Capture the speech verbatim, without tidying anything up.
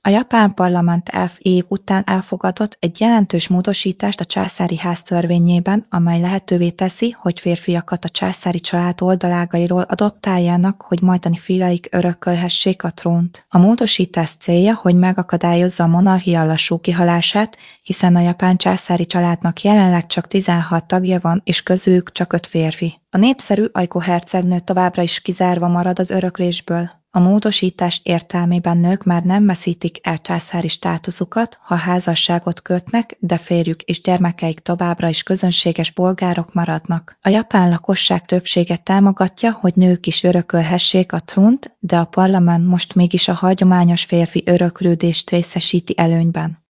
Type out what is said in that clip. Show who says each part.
Speaker 1: A japán parlament elf év után elfogadott egy jelentős módosítást a császári ház törvényében, amely lehetővé teszi, hogy férfiakat a császári család oldalágairól adoptáljanak, hogy majdani fiaik örökölhessék a trónt. A módosítás célja, hogy megakadályozza a monarchia lassú kihalását, hiszen a japán császári családnak jelenleg csak tizenhat tagja van, és közülük csak öt férfi. A népszerű Aiko hercegnő továbbra is kizárva marad az öröklésből. A módosítás értelmében nők már nem veszítik el császári státuszukat, ha házasságot kötnek, de férjük és gyermekeik továbbra is közönséges polgárok maradnak. A japán lakosság többsége támogatja, hogy nők is örökölhessék a trónt, de a parlament most mégis a hagyományos férfi öröklődést részesíti előnyben.